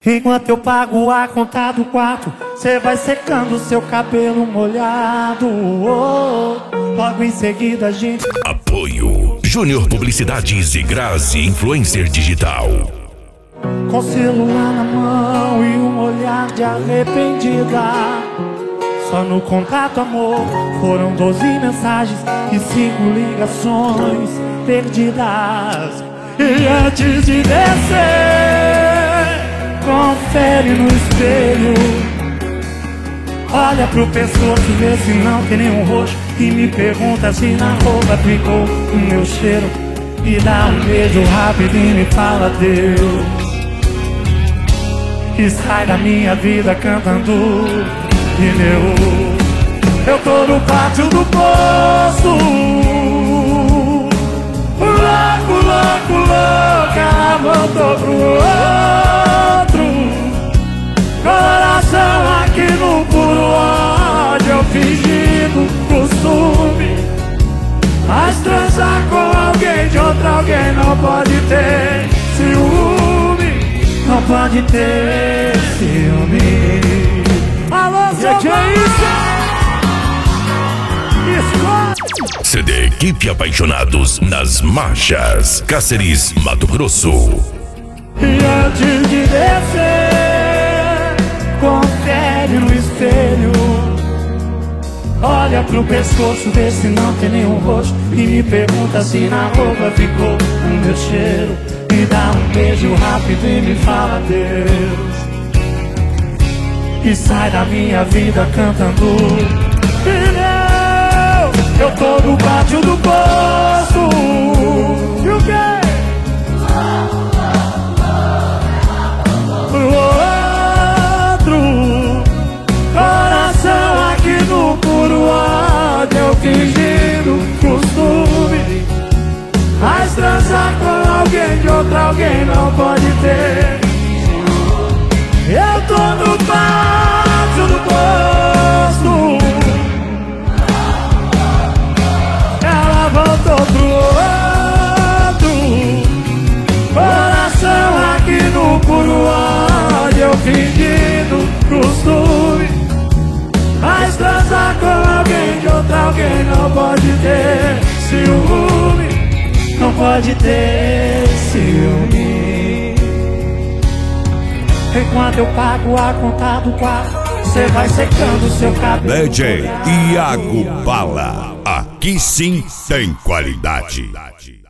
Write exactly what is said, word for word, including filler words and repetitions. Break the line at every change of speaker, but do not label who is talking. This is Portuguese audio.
Enquanto eu pago a conta do quarto, cê vai secando seu cabelo molhado. Oh, logo em seguida a gente...
Apoio Júnior Publicidades e Grazi Influencer Digital.
Com celular na mão e um olhar de arrependida. Só no contato, amor, foram doze mensagens e cinco ligações perdidas. E antes de descer, confere no espelho. Olha pro pescoço, vê se não tem nenhum roxo. E me pergunta se na roupa ficou o meu cheiro. E dá um beijo rápido e me fala Deus. E sai da minha vida cantando pneu. Eu tô no pátio do poço, louco, louco, louco. Ela voltou pro outro. Coração aqui no puro ódio, eu fingindo costume. Mas transar com alguém de outro alguém não pode ter ciúme. Não pode ter ciúme. Alô, seu que é isso?
C D Equipe Apaixonados nas Marchas, Cáceres, Mato Grosso.
E antes de descer, confere no espelho. Olha pro pescoço, vê se não tem nenhum roxo. E me pergunta se na roupa ficou o meu cheiro. Me dá um beijo rápido e me fala Deus. E sai da minha vida cantando pneu. Eu tô no pátio do poço. E o quê? Pro outro. Coração aqui no puro ódio, eu fingindo costume. Mas transar com alguém de outro alguém não pode ter. Eu tô no pátio do poço. Ela voltou pro outro. Coração aqui no puro ódio, eu fingindo costume. Mas transar com alguém de outro alguém não pode ter ciúme. Não pode ter ciúme. Enquanto eu pago a conta do quarto, cê vai secando seu cabelo.
D J Iago Bala, aqui sim tem qualidade.